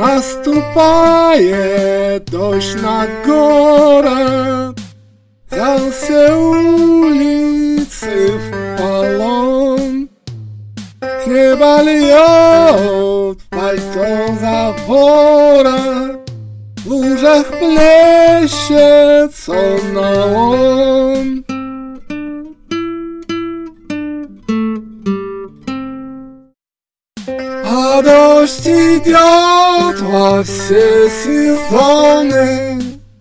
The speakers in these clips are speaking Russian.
Наступает дождь на город, взял все улицы в полон. С неба льет пальто за ворот, в лужах плещет сонно он. А дождь идет во все сезоны,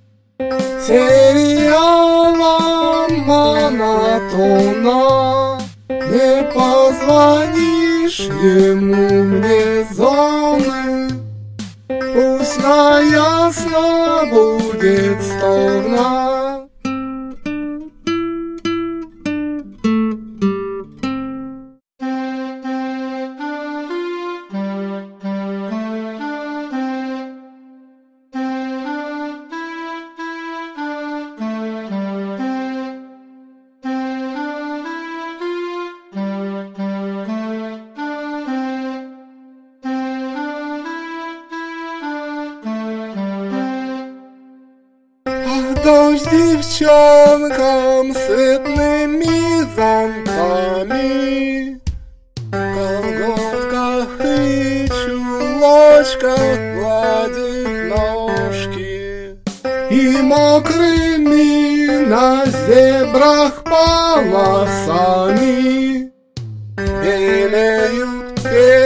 сериала монотонно. Не позвонишь ему вне зоны, пусть на ясно будет сторно. Дождь девчонкам сытными зонтами, колготках и чулочках гладит ножки, и мокрыми на зебрах полосами белеют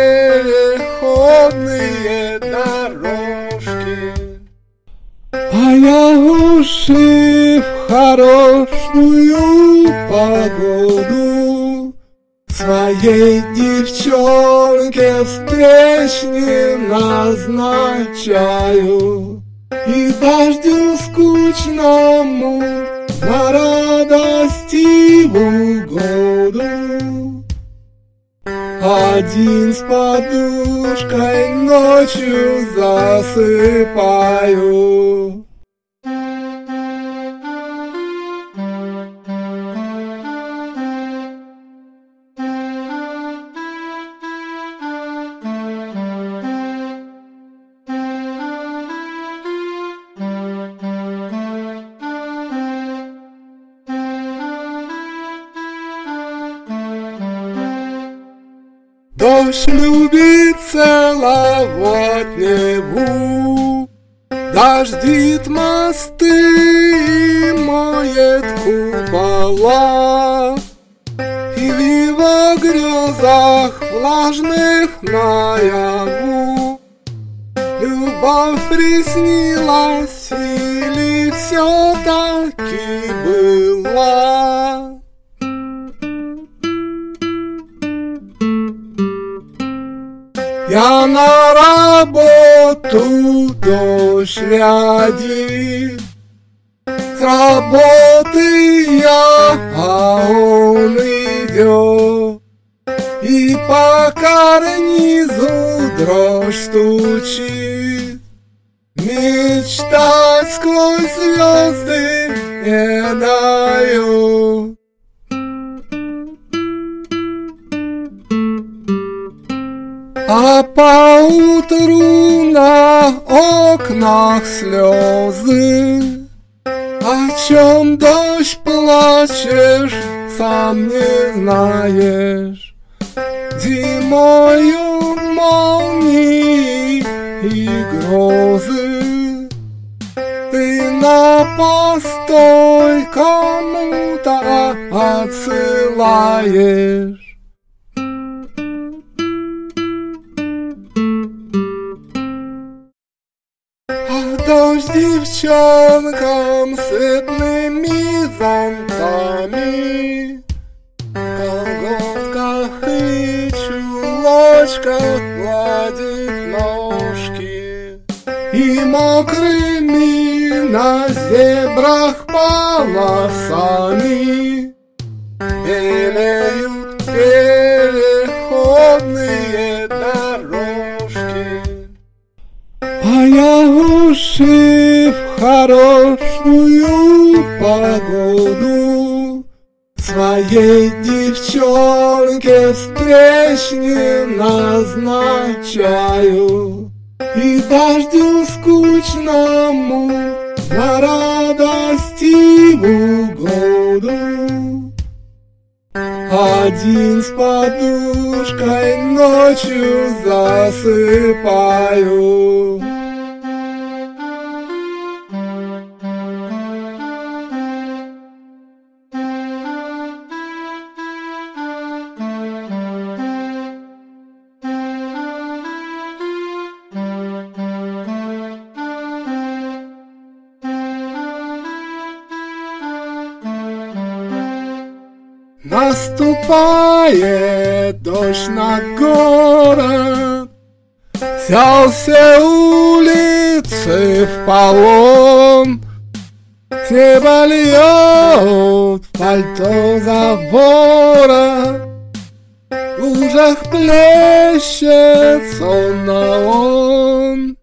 переходные дорожки. А я уши в хорошую погоду своей девчонке встреч не назначаю, и дождю скучному на радости в угоду один с подушкой ночью засыпаю. Дождь любит целовать Неву, дождит мосты и моет купола, и в его грезах влажных наяву любовь приснилась или все-таки была. Я на работу дождь рядит, с работы я, а он идет, и по карнизу дрожь стучит. Мечтать сквозь звезды не даю. А поутру на окнах слезы, о чем дождь плачешь, сам не знаешь. Зимою молнии и грозы ты на постой кому-то отсылаешь. Дождь девчонкам сытными зонтами, колготках и чулочках гладит ножки, и мокрыми на зебрах полосами белеют переходные дорожки. А я уши в хорошую погоду своей девчонке встреч не назначаю, И дождю скучному на радости в угоду. Один с подушкой ночью засыпаю. Наступает дождь на город, взял все улицы в полон. С неба льет в пальто за ворот, в лужах плещет сон на он.